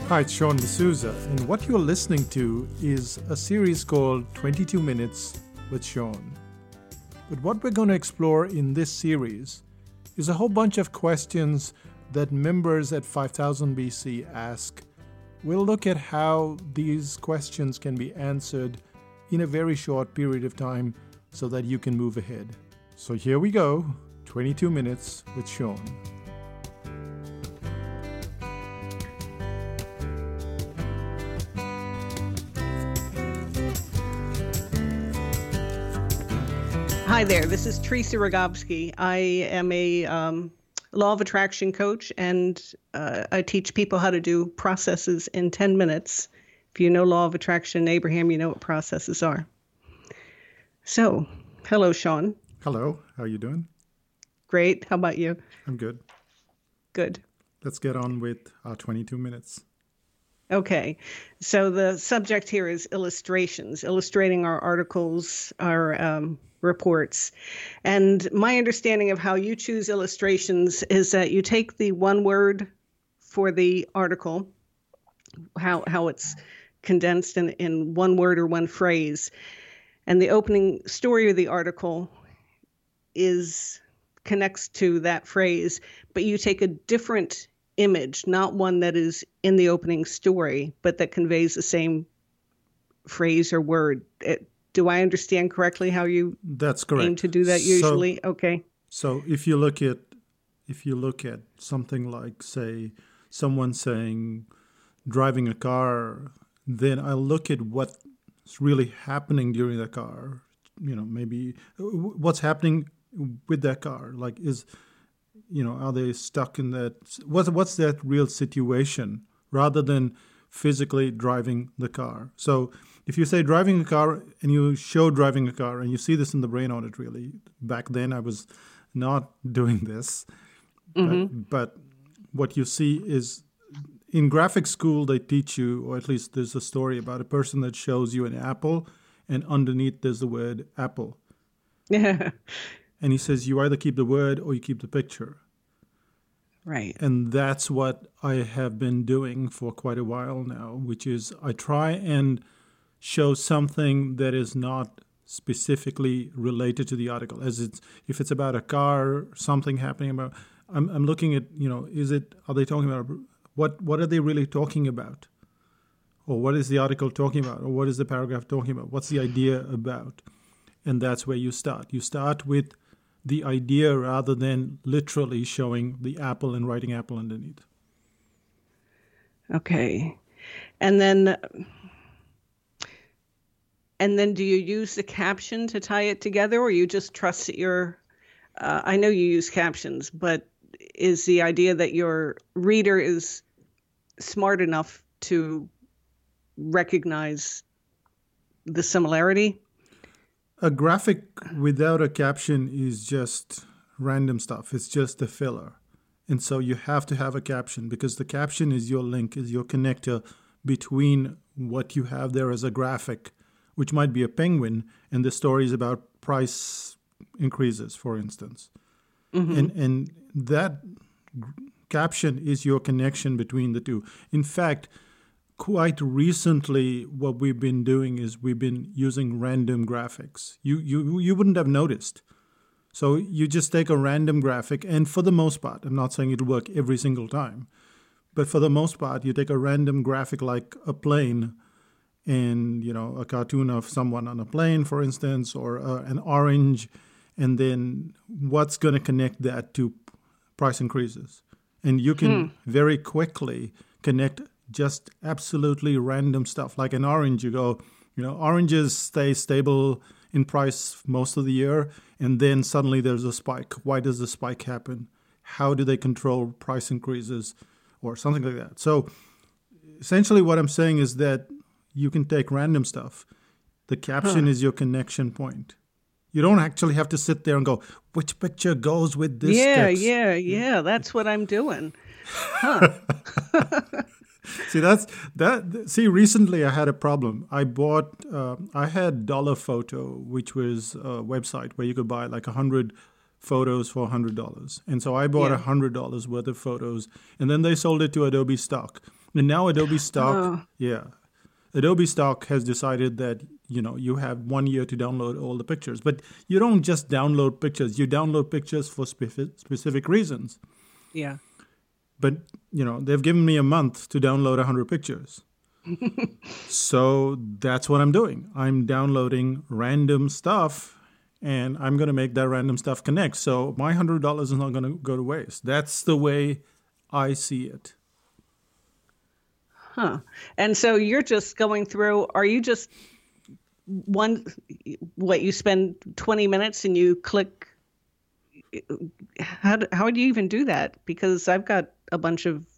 Hi, it's Sean D'Souza, and what you're listening to is a series called 22 Minutes with Sean. But what we're going to explore in this series is a whole bunch of questions that members at 5000 BC ask. We'll look at how these questions can be answered in a very short period of time so that you can move ahead. So here we go, 22 Minutes with Sean. Hi there, this is Teresa Rogowski. I am a law of attraction coach, and I teach people how to do processes in 10 minutes. If you know law of attraction, Abraham, you know what processes are. So, hello, Sean. Hello, how are you doing? Great. How about you? I'm good. Good. Let's get on with our 22 minutes. Okay. So the subject here is illustrations, illustrating our articles, our reports. And my understanding of how you choose illustrations is that you take the one word for the article, how it's condensed in one word or one phrase, and the opening story of the article connects to that phrase, but you take a different image, not one that is in the opening story, but that conveys the same phrase or word. Do I understand correctly how you That's correct. aim to do that usually? Okay. So if you look at something like, say, someone saying driving a car, then I look at what's really happening during the car. Maybe what's happening with that car. Like, are they stuck in that? What's that real situation rather than physically driving the car? So if you say driving a car and you show driving a car and you see this in the brain audit, really, back then I was not doing this. Mm-hmm. But what you see is in graphic school, they teach you, or at least there's a story about a person that shows you an apple and underneath there's the word apple. Yeah. And he says, you either keep the word or you keep the picture. Right. And that's what I have been doing for quite a while now, which is I try and show something that is not specifically related to the article. If it's about a car, something happening about, I'm looking at, are they talking about, what are they really talking about? Or what is the article talking about? Or what is the paragraph talking about? What's the idea about? And that's where you start. You start with the idea rather than literally showing the apple and writing apple underneath. Okay. And then do you use the caption to tie it together, or you just trust that I know you use captions, but is the idea that your reader is smart enough to recognize the similarity? A graphic without a caption is just random stuff. It's just a filler. And so you have to have a caption because the caption is your link, is your connector between what you have there as a graphic, which might be a penguin, and the story is about price increases, for instance. Mm-hmm. And that caption is your connection between the two. In fact, quite recently, what we've been doing is we've been using random graphics. You wouldn't have noticed. So you just take a random graphic, and for the most part, I'm not saying it'll work every single time, but for the most part, you take a random graphic like a plane and, a cartoon of someone on a plane, for instance, or an orange, and then what's going to connect that to price increases. And you can very quickly connect just absolutely random stuff. Like an orange, you go, oranges stay stable in price most of the year, and then suddenly there's a spike. Why does the spike happen? How do they control price increases or something like that? So essentially what I'm saying is that you can take random stuff. The caption is your connection point. You don't actually have to sit there and go, which picture goes with this text? Yeah. That's what I'm doing. Huh. See, recently I had a problem. I had Dollar Photo, which was a website where you could buy like 100 photos for $100. And so I bought $100 worth of photos, and then they sold it to Adobe stock. And now Adobe Stock, Adobe Stock has decided that, you have 1 year to download all the pictures. But you don't just download pictures. You download pictures for specific reasons. Yeah. But, they've given me a month to download 100 pictures. So that's what I'm doing. I'm downloading random stuff, and I'm going to make that random stuff connect. So my $100 is not going to go to waste. That's the way I see it. Huh. And so you're just going through, are you just you spend 20 minutes and you click, how do you even do that? Because I've got a bunch of,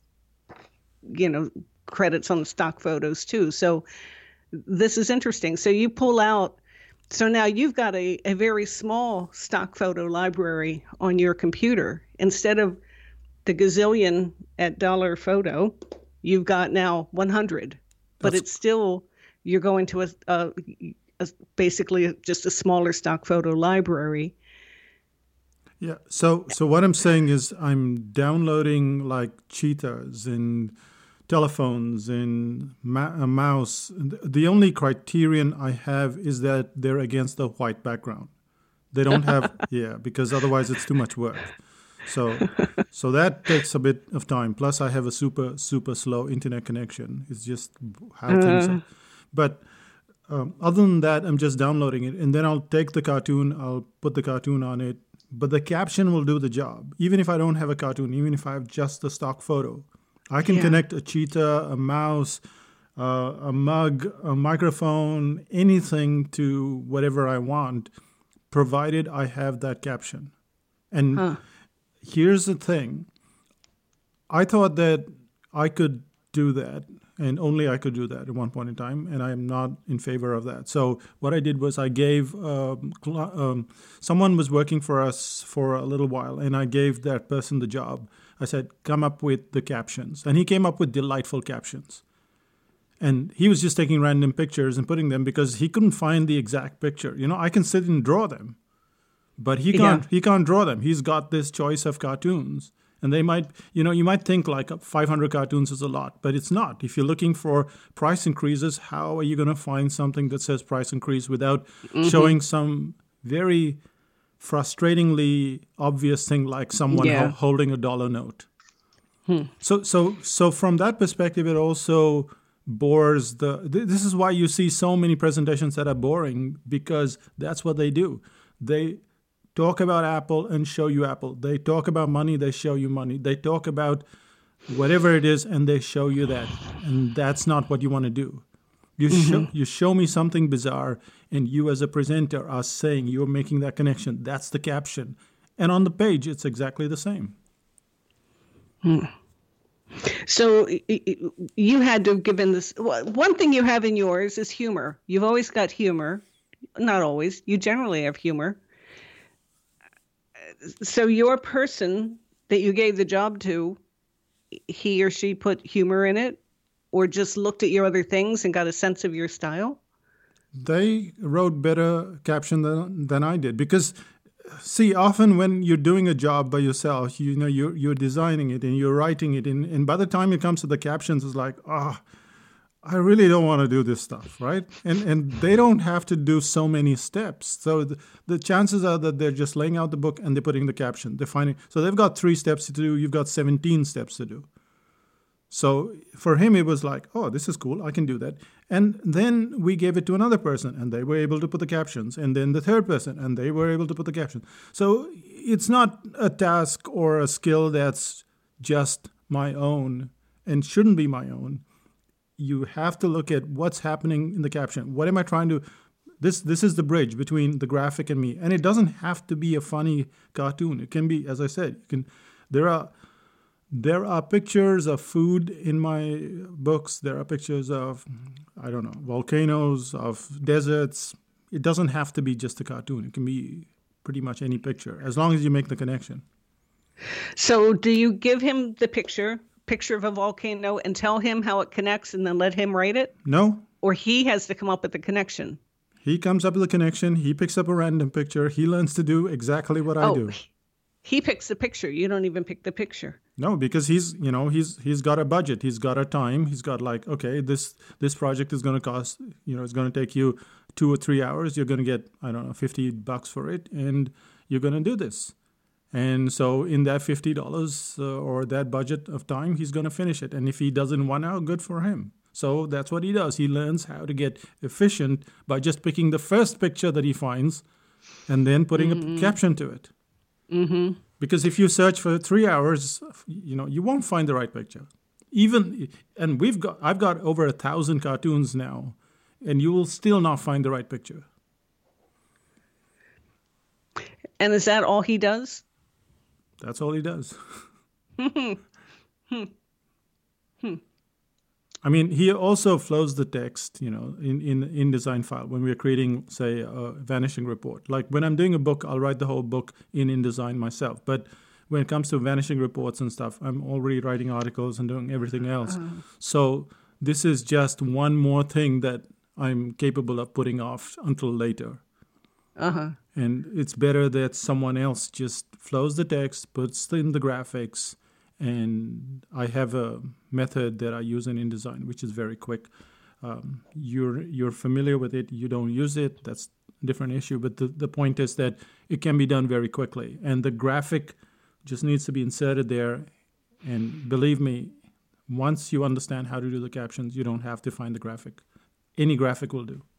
credits on the stock photos too. So this is interesting. So you pull out, so now you've got a very small stock photo library on your computer. Instead of the gazillion at dollar photo, you've got now 100, but it's still, you're going to a basically just a smaller stock photo library. Yeah. So what I'm saying is I'm downloading like cheetahs and telephones and a mouse. The only criterion I have is that they're against the white background. They don't have, because otherwise it's too much work. So that takes a bit of time. Plus I have a super, super slow internet connection. It's just how things are. But other than that, I'm just downloading it. And then I'll take the cartoon, I'll put the cartoon on it. But the caption will do the job. Even if I don't have a cartoon, even if I have just the stock photo, I can connect a cheetah, a mouse, a mug, a microphone, anything to whatever I want, provided I have that caption. And here's the thing. I thought that I could do that, and only I could do that at one point in time, and I am not in favor of that. So what I did was I gave someone was working for us for a little while, and I gave that person the job. I said, come up with the captions. And he came up with delightful captions. And he was just taking random pictures and putting them because he couldn't find the exact picture. I can sit and draw them, but he can't draw them. He's got this choice of cartoons. And they might, you might think like 500 cartoons is a lot, but it's not. If you're looking for price increases, how are you going to find something that says price increase without showing some very frustratingly obvious thing like someone holding a dollar note? So from that perspective, it also bores this is why you see so many presentations that are boring, because that's what they do. They talk about Apple and show you Apple. They talk about money, they show you money. They talk about whatever it is and they show you that. And that's not what you want to do. You show me something bizarre, and you as a presenter are saying you're making that connection. That's the caption. And on the page, it's exactly the same. So you had to have given this. One thing you have in yours is humor. You've always got humor. Not always. You generally have humor. So your person that you gave the job to, he or she put humor in it, or just looked at your other things and got a sense of your style? They wrote better caption than I did. Because, see, often when you're doing a job by yourself, you're designing it and you're writing it. And by the time it comes to the captions, it's like, I really don't want to do this stuff, right? And they don't have to do so many steps. So the chances are that they're just laying out the book and they're putting the caption. So they've got 3 steps to do. You've got 17 steps to do. So for him, it was like, oh, this is cool. I can do that. And then we gave it to another person, and they were able to put the captions. And then the third person, and they were able to put the captions. So it's not a task or a skill that's just my own and shouldn't be my own. You have to look at what's happening in the caption. What am I trying to... This is the bridge between the graphic and me. And it doesn't have to be a funny cartoon. It can be, as I said, there are pictures of food in my books. There are pictures of, I don't know, volcanoes, of deserts. It doesn't have to be just a cartoon. It can be pretty much any picture, as long as you make the connection. So do you give him the picture of a volcano and tell him how it connects and then let him write it? No. Or he has to come up with the connection? He comes up with the connection. He picks up a random picture. He learns to do exactly what I do. he picks the picture. You don't even pick the picture. No, because he's got a budget, he's got a time, he's got like, okay, this project is going to cost, it's going to take you 2 or 3 hours. You're going to get, I don't know, $50 for it, and you're going to do this. And so in that $50 or that budget of time, he's going to finish it. And if he does it in 1 hour, good for him. So that's what he does. He learns how to get efficient by just picking the first picture that he finds and then putting a caption to it. Mm-hmm. Because if you search for 3 hours, you won't find the right picture. And I've got over 1,000 cartoons now, and you will still not find the right picture. And is that all he does? That's all he does. I mean, he also flows the text, in InDesign file when we're creating, say, a vanishing report. Like when I'm doing a book, I'll write the whole book in InDesign myself. But when it comes to vanishing reports and stuff, I'm already writing articles and doing everything else. So this is just one more thing that I'm capable of putting off until later. And it's better that someone else just flows the text, puts in the graphics, and I have a method that I use in InDesign, which is very quick. You're familiar with it, you don't use it, that's a different issue. But the point is that it can be done very quickly. And the graphic just needs to be inserted there. And believe me, once you understand how to do the captions, you don't have to find the graphic. Any graphic will do.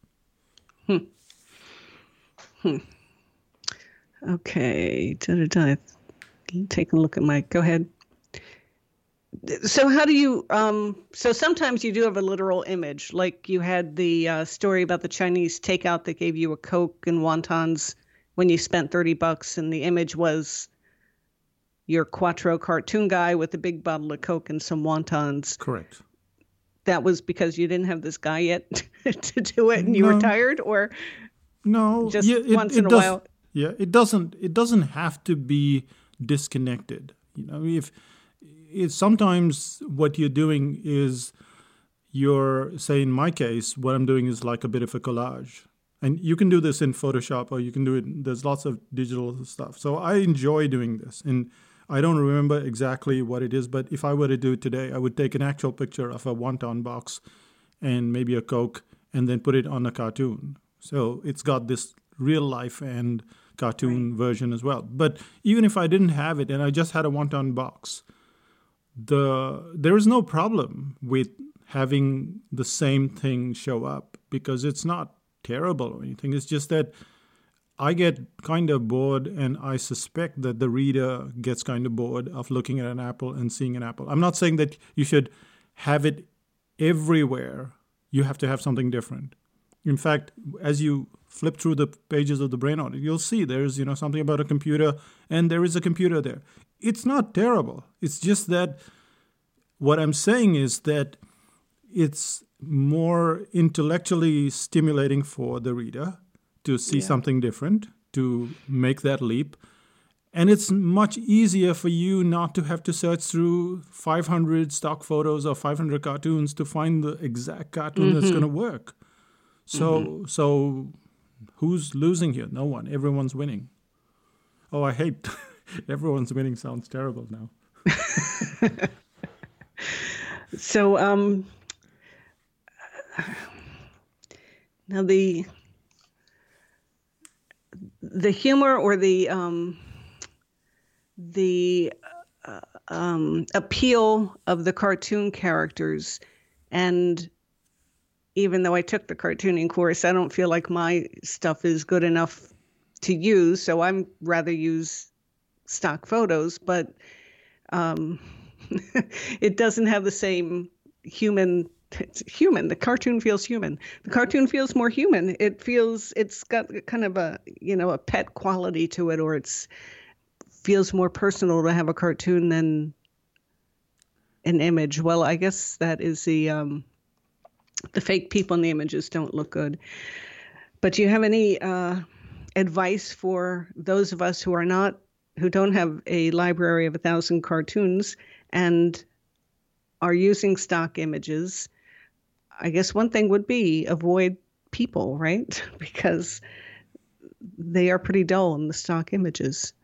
Okay. Take a look at my, go ahead. So how do you, so sometimes you do have a literal image, like you had the story about the Chinese takeout that gave you a Coke and wontons when you spent $30, and the image was your Quattro cartoon guy with a big bottle of Coke and some wontons. Correct. That was because you didn't have this guy yet to do it and you were tired, or no, just once in a while? Yeah, it doesn't have to be disconnected. If sometimes what you're doing is say in my case, what I'm doing is like a bit of a collage. And you can do this in Photoshop, or you can do it, there's lots of digital stuff. So I enjoy doing this. And I don't remember exactly what it is, but if I were to do it today, I would take an actual picture of a wonton box and maybe a Coke and then put it on a cartoon. So it's got this real life and cartoon version as well. But even if I didn't have it and I just had a wonton box, there is no problem with having the same thing show up, because it's not terrible or anything. It's just that I get kind of bored, and I suspect that the reader gets kind of bored of looking at an apple and seeing an apple. I'm not saying that you should have it everywhere. You have to have something different. In fact, as you flip through the pages of the Brain Audit, you'll see there's something about a computer, and there is a computer there. It's not terrible. It's just that what I'm saying is that it's more intellectually stimulating for the reader to see something different, to make that leap. And it's much easier for you not to have to search through 500 stock photos or 500 cartoons to find the exact cartoon that's going to work. So who's losing here? No one. Everyone's winning. Oh, I hate everyone's winning sounds terrible now. So now the humor or the appeal of the cartoon characters, and even though I took the cartooning course, I don't feel like my stuff is good enough to use, so I'm rather use stock photos, but it doesn't have the same human. It's human. The cartoon feels human. The cartoon feels more human. It's got kind of a pet quality to it, or feels more personal to have a cartoon than an image. Well, I guess that is the fake people in the images don't look good. But do you have any advice for those of us who don't have a library of 1,000 cartoons and are using stock images? I guess one thing would be avoid people, right? Because they are pretty dull in the stock images.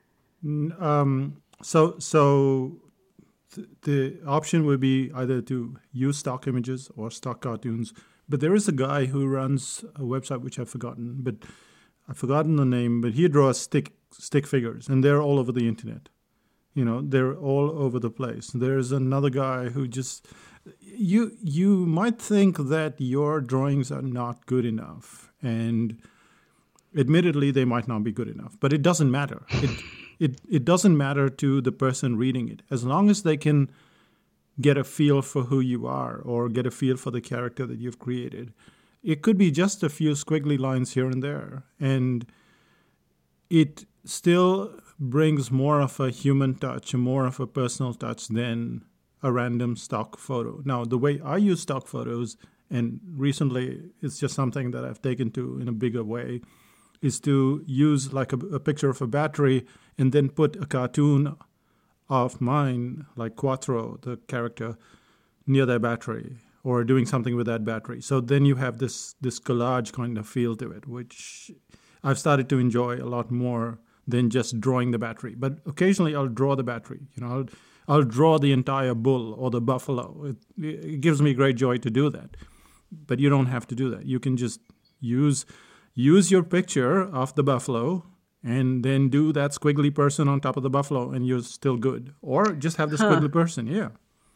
So the option would be either to use stock images or stock cartoons. But there is a guy who runs a website which I've forgotten the name. But he draws stick figures, and they're all over the internet. They're all over the place. There's another guy who just you might think that your drawings are not good enough, and admittedly they might not be good enough, but it doesn't matter. It doesn't matter to the person reading it, as long as they can get a feel for who you are or get a feel for the character that you've created. It could be just a few squiggly lines here and there, and it still brings more of a human touch and more of a personal touch than a random stock photo. Now, the way I use stock photos, and recently it's just something that I've taken to in a bigger way, is to use like a picture of a battery and then put a cartoon of mine, like Quattro, the character, near their battery or doing something with that battery. So then you have this collage kind of feel to it, which I've started to enjoy a lot more than just drawing the battery. But occasionally I'll draw the battery. I'll draw the entire bull or the buffalo. It gives me great joy to do that. But you don't have to do that. You can just use your picture of the buffalo and then do that squiggly person on top of the buffalo, and you're still good. Or just have the squiggly person, yeah.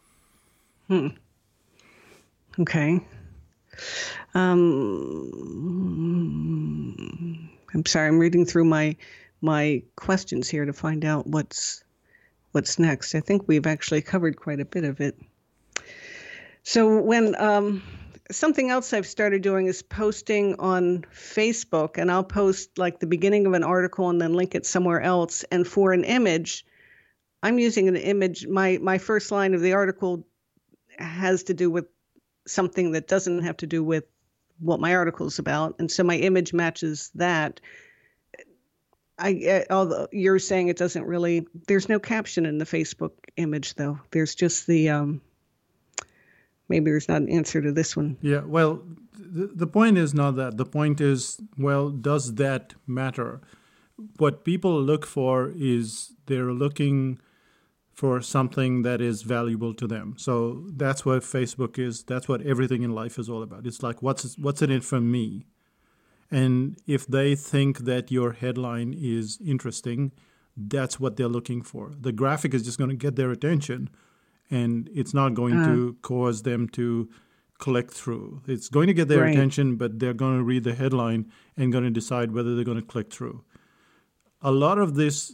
Okay. I'm sorry, I'm reading through my questions here to find out what's next. I think we've actually covered quite a bit of it. So when something else I've started doing is posting on Facebook, and I'll post like the beginning of an article and then link it somewhere else. And for an image, I'm using an image. My first line of the article has to do with something that doesn't have to do with what my article is about. And so my image matches that. Although you're saying it doesn't really, there's no caption in the Facebook image though. There's just the, maybe there's not an answer to this one. Yeah, well, the point is not that. The point is, well, does that matter? What people look for is they're looking for something that is valuable to them. So that's what Facebook is. That's what everything in life is all about. It's like, what's in it for me? And if they think that your headline is interesting, that's what they're looking for. The graphic is just going to get their attention, and it's not going to cause them to click through. It's going to get their attention, but they're going to read the headline and going to decide whether they're going to click through. A lot of this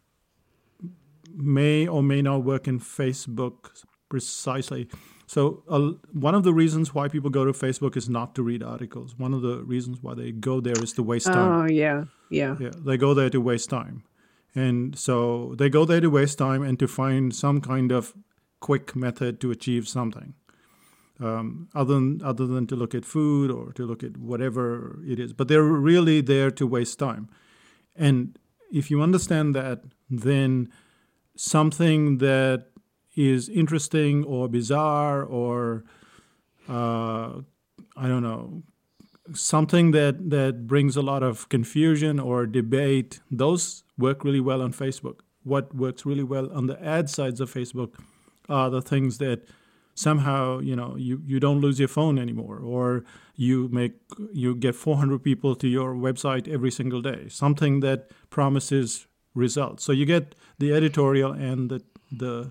may or may not work in Facebook precisely. So one of the reasons why people go to Facebook is not to read articles. One of the reasons why they go there is to waste time. Oh, yeah. They go there to waste time. And so they go there to waste time and to find some kind of quick method to achieve something, other than to look at food or to look at whatever it is. But they're really there to waste time. And if you understand that, then something that is interesting or bizarre or, I don't know, something that brings a lot of confusion or debate, those work really well on Facebook. What works really well on the ad sides of Facebook are the things that somehow, you don't lose your phone anymore, or you get 400 people to your website every single day, something that promises results. So you get the editorial and the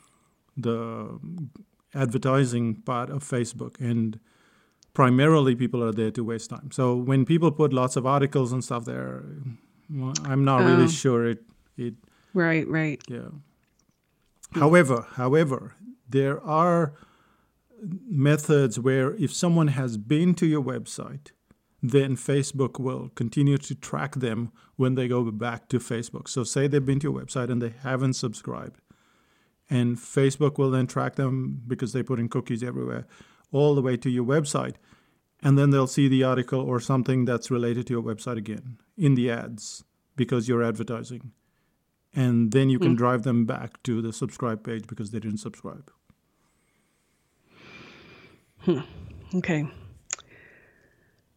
advertising part of Facebook, and primarily people are there to waste time. So when people put lots of articles and stuff there, well, I'm not really sure it. Right. Yeah. However, there are methods where if someone has been to your website, then Facebook will continue to track them when they go back to Facebook. So say they've been to your website and they haven't subscribed. And Facebook will then track them because they put in cookies everywhere, all the way to your website. And then they'll see the article or something that's related to your website again in the ads because you're advertising. And then you can drive them back to the subscribe page because they didn't subscribe. Okay.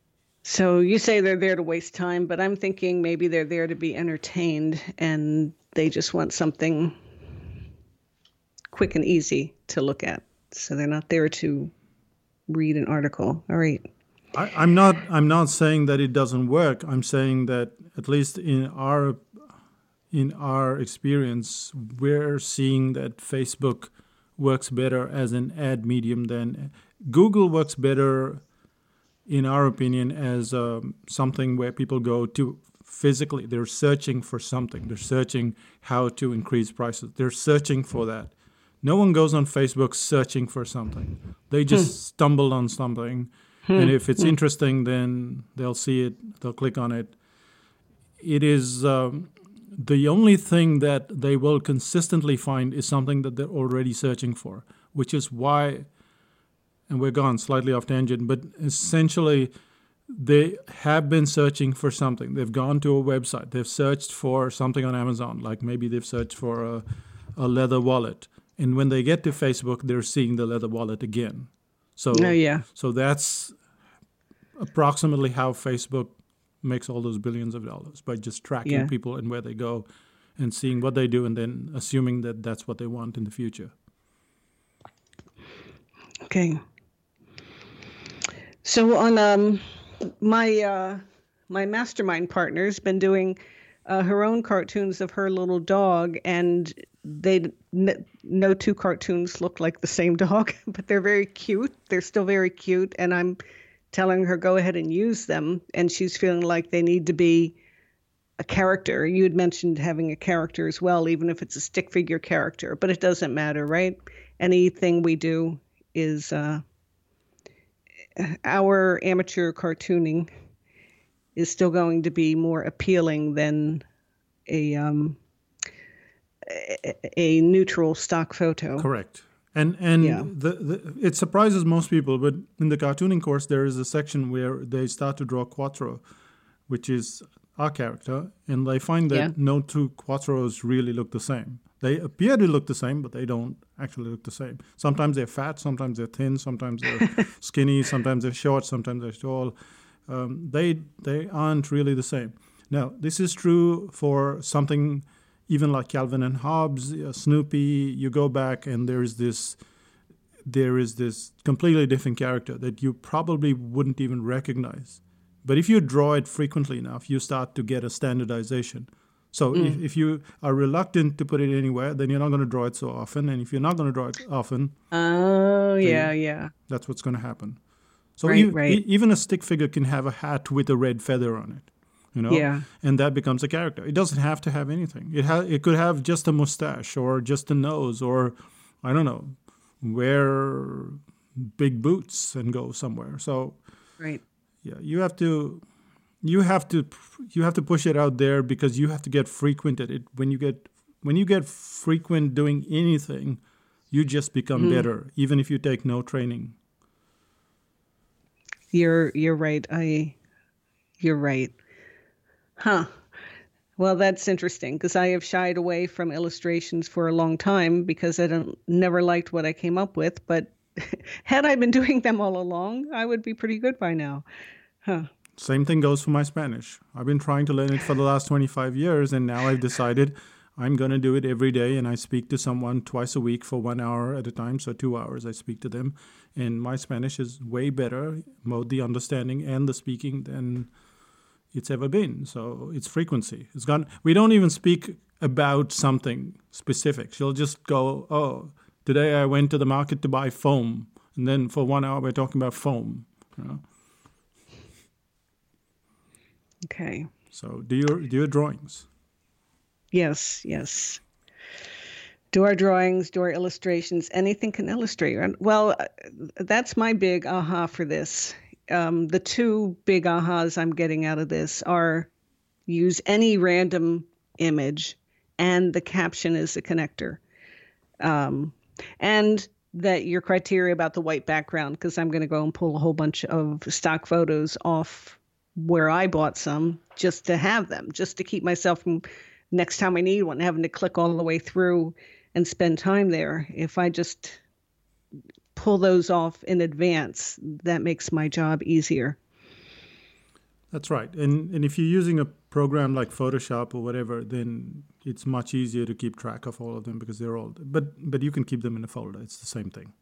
So you say they're there to waste time, but I'm thinking maybe they're there to be entertained, and They just want something quick and easy to look at. So they're not there to read an article. All right. I'm not saying that it doesn't work. I'm saying that at least in our experience, we're seeing that Facebook works better as an ad medium than Google works better, in our opinion, as something where people go to physically. They're searching for something. They're searching how to increase prices. They're searching for that. No one goes on Facebook searching for something. They just stumbled on something. And if it's interesting, then they'll see it. They'll click on it. It is the only thing that they will consistently find is something that they're already searching for, which is why, and we're gone slightly off tangent, but essentially they have been searching for something. They've gone to a website. They've searched for something on Amazon, like maybe they've searched for a leather wallet. And when they get to Facebook, they're seeing the leather wallet again. So, so that's approximately how Facebook makes all those billions of dollars, by just tracking people and where they go and seeing what they do and then assuming that that's what they want in the future. Okay. So on my mastermind partner's been doing her own cartoons of her little dog, and no two cartoons look like the same dog, but they're very cute. They're still very cute, and I'm telling her go ahead and use them, and she's feeling like they need to be a character. You had mentioned having a character as well, even if it's a stick figure character, but it doesn't matter, right? Anything we do is our amateur cartooning is still going to be more appealing than a neutral stock photo. Correct. And it surprises most people, but in the cartooning course, there is a section where they start to draw Quattro, which is our character, and they find that no two Quattros really look the same. They appear to look the same, but they don't actually look the same. Sometimes they're fat, sometimes they're thin, sometimes they're skinny, sometimes they're short, sometimes they're tall. They aren't really the same. Now, this is true for something even like Calvin and Hobbes, Snoopy. You go back and there is this completely different character that you probably wouldn't even recognize. But if you draw it frequently enough, you start to get a standardization. So if you are reluctant to put it anywhere, then you're not going to draw it so often. And if you're not going to draw it often, that's what's going to happen. So even a stick figure can have a hat with a red feather on it. And that becomes a character. It doesn't have to have anything. It could have just a mustache or just a nose, or I don't know, wear big boots and go somewhere. So you have to push it out there, because you have to get frequent at it. When you get frequent doing anything, you just become better, even if you take no training. You're right. You're right. Huh. Well, that's interesting, because I have shied away from illustrations for a long time because I never liked what I came up with. But had I been doing them all along, I would be pretty good by now. Huh. Same thing goes for my Spanish. I've been trying to learn it for the last 25 years, and now I've decided I'm going to do it every day, and I speak to someone twice a week for 1 hour at a time, so 2 hours I speak to them. And my Spanish is way better, both the understanding and the speaking, than it's ever been. So it's frequency. It's gone. We don't even speak about something specific. She'll just go, oh, today I went to the market to buy foam. And then for 1 hour, we're talking about foam. Okay. So do your drawings. Yes. Do our drawings, do our illustrations. Anything can illustrate. Well, that's my big aha for this. The two big ahas I'm getting out of this are use any random image and the caption is the connector. And that your criteria about the white background, because I'm going to go and pull a whole bunch of stock photos off where I bought some just to have them, just to keep myself from next time I need one, having to click all the way through and spend time there. If I just pull those off in advance, that makes my job easier. That's right. And if you're using a program like Photoshop or whatever, then it's much easier to keep track of all of them because they're all, but you can keep them in a folder. It's the same thing.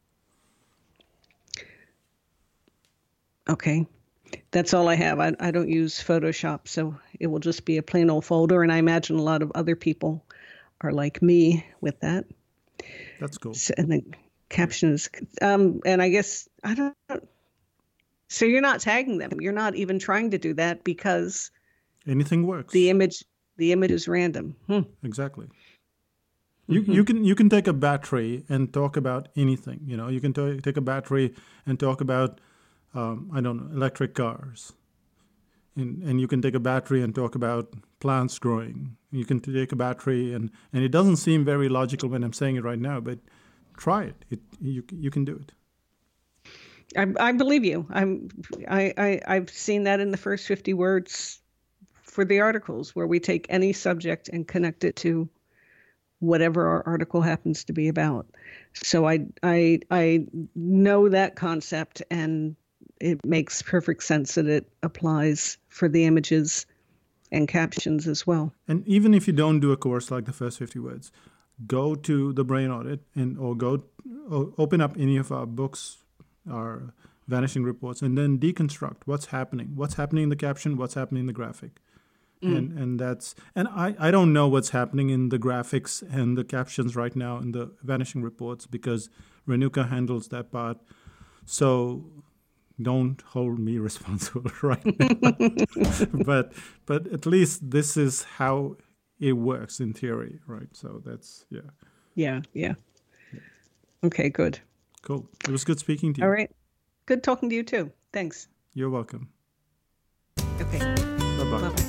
Okay. That's all I have. I don't use Photoshop, so it will just be a plain old folder. And I imagine a lot of other people are like me with that. That's cool. So, and the caption is, and I guess, I don't know. So you're not tagging them. You're not even trying to do that because anything works. The image is random. Exactly. You can take a battery and talk about anything. You know, you can take a battery and talk about I don't know, electric cars. And you can take a battery and talk about plants growing. You can take a battery and it doesn't seem very logical when I'm saying it right now, but try it. You can do it. I believe you. I've seen that in the first 50 words for the articles where we take any subject and connect it to whatever our article happens to be about. So I know that concept, and it makes perfect sense that it applies for the images and captions as well. And even if you don't do a course like the first 50 words, go to the Brain Audit or open up any of our books, our vanishing reports, and then deconstruct what's happening in the caption, what's happening in the graphic. And I don't know what's happening in the graphics and the captions right now in the vanishing reports because Renuka handles that part. So don't hold me responsible right now. but at least this is how it works in theory, right? So that's Yeah. Okay, good. Cool. It was good speaking to you. All right. Good talking to you too. Thanks. You're welcome. Okay. Bye-bye.